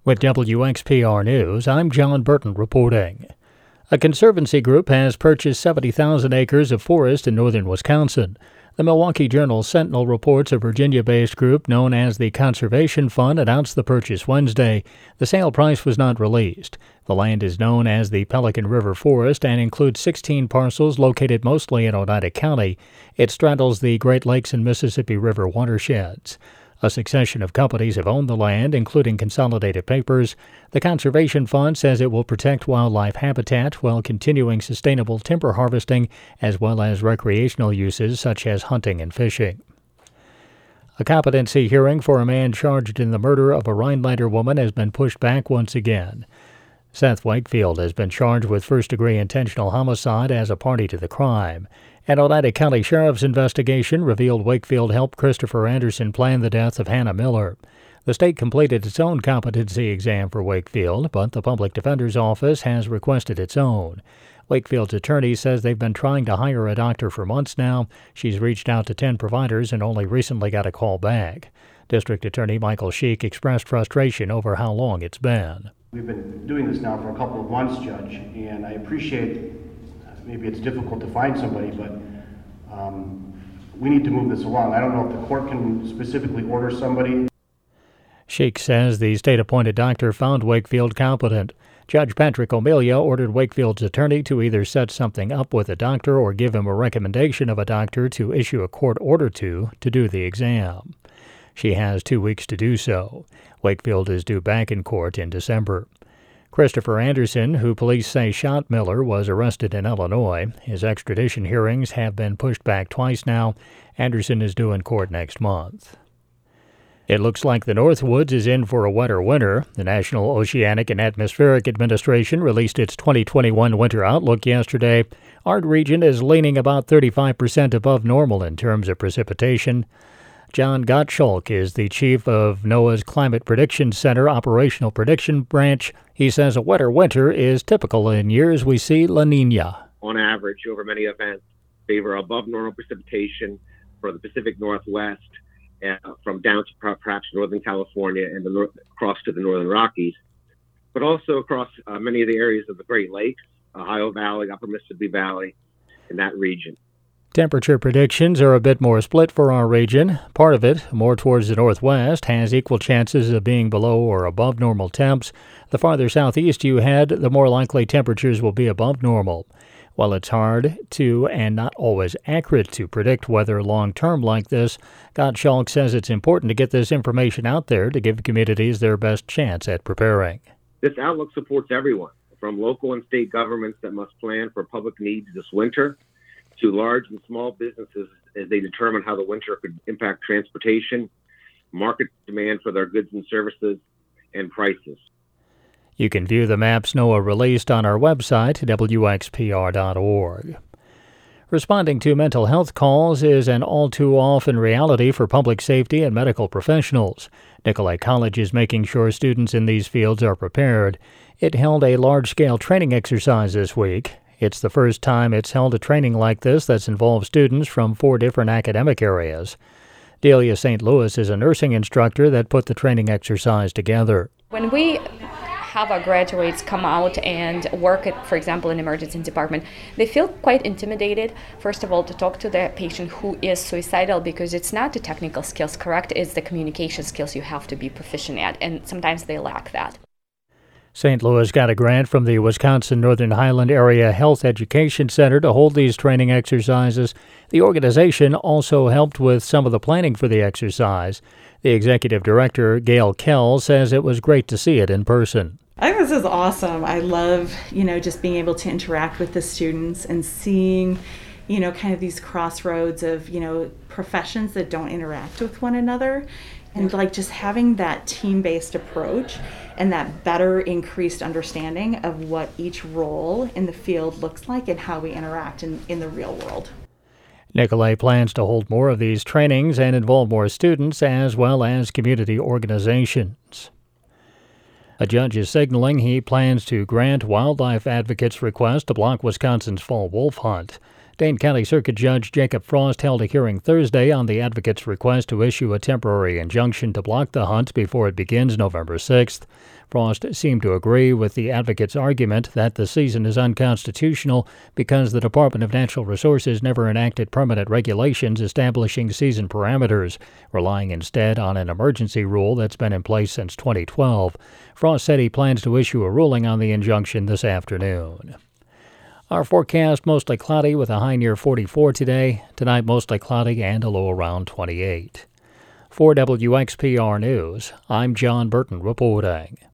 With WXPR News, I'm John Burton reporting. A conservancy group has purchased 70,000 acres of forest in northern Wisconsin. The Milwaukee Journal Sentinel reports a Virginia-based group known as the Conservation Fund announced the purchase Wednesday. The sale price was not released. The land is known as the Pelican River Forest and includes 16 parcels located mostly in Oneida County. It straddles the Great Lakes and Mississippi River watersheds. A succession of companies have owned the land, including Consolidated Papers. The Conservation Fund says it will protect wildlife habitat while continuing sustainable timber harvesting as well as recreational uses such as hunting and fishing. A competency hearing for a man charged in the murder of a Rhinelander woman has been pushed back once again. Seth Wakefield has been charged with first-degree intentional homicide as a party to the crime. An Oneida County Sheriff's investigation revealed Wakefield helped Christopher Anderson plan the death of Hannah Miller. The state completed its own competency exam for Wakefield, but the Public Defender's Office has requested its own. Wakefield's attorney says they've been trying to hire a doctor for months now. She's reached out to 10 providers and only recently got a call back. District Attorney Michael Sheik expressed frustration over how long it's been. We've been doing this now for a couple of months, Judge, and I appreciate maybe it's difficult to find somebody, but we need to move this along. I don't know if the court can specifically order somebody. Sheik says the state-appointed doctor found Wakefield competent. Judge Patrick O'Melia ordered Wakefield's attorney to either set something up with a doctor or give him a recommendation of a doctor to issue a court order to do the exam. She has 2 weeks to do so. Wakefield is due back in court in December. Christopher Anderson, who police say shot Miller, was arrested in Illinois. His extradition hearings have been pushed back twice now. Anderson is due in court next month. It looks like the Northwoods is in for a wetter winter. The National Oceanic and Atmospheric Administration released its 2021 winter outlook yesterday. Our region is leaning about 35% above normal in terms of precipitation. John Gottschalk is the chief of NOAA's Climate Prediction Center Operational Prediction Branch. He says a wetter winter is typical in years we see La Niña. On average, over many events, favor above normal precipitation for the Pacific Northwest, from down to perhaps Northern California and across to the Northern Rockies, but also across many of the areas of the Great Lakes, Ohio Valley, Upper Mississippi Valley, in that region. Temperature predictions are a bit more split for our region. Part of it, more towards the northwest, has equal chances of being below or above normal temps. The farther southeast you head, the more likely temperatures will be above normal. While it's hard to and not always accurate to predict weather long-term like this, Gottschalk says it's important to get this information out there to give communities their best chance at preparing. This outlook supports everyone, from local and state governments that must plan for public needs this winter, to large and small businesses as they determine how the winter could impact transportation, market demand for their goods and services, and prices. You can view the maps NOAA released on our website, wxpr.org. Responding to mental health calls is an all-too-often reality for public safety and medical professionals. Nicolet College is making sure students in these fields are prepared. It held a large-scale training exercise this week. It's the first time it's held a training like this that's involved students from 4 different academic areas. Delia St. Louis is a nursing instructor that put the training exercise together. When we have our graduates come out and work at, for example, an emergency department, they feel quite intimidated, first of all, to talk to the patient who is suicidal, because it's not the technical skills, correct? It's the communication skills you have to be proficient at, and sometimes they lack that. St. Louis got a grant from the Wisconsin Northern Highland Area Health Education Center to hold these training exercises. The organization also helped with some of the planning for the exercise. The executive director, Gail Kell, says it was great to see it in person. I think this is awesome. I love, just being able to interact with the students and seeing, kind of these crossroads of, professions that don't interact with one another. And just having that team-based approach and that better increased understanding of what each role in the field looks like and how we interact in the real world. Nicolet plans to hold more of these trainings and involve more students as well as community organizations. A judge is signaling he plans to grant wildlife advocates' request to block Wisconsin's fall wolf hunt. Dane County Circuit Judge Jacob Frost held a hearing Thursday on the advocate's request to issue a temporary injunction to block the hunt before it begins November 6th. Frost seemed to agree with the advocate's argument that the season is unconstitutional because the Department of Natural Resources never enacted permanent regulations establishing season parameters, relying instead on an emergency rule that's been in place since 2012. Frost said he plans to issue a ruling on the injunction this afternoon. Our forecast, mostly cloudy with a high near 44 today. Tonight, mostly cloudy and a low around 28. For WXPR News, I'm John Burton reporting.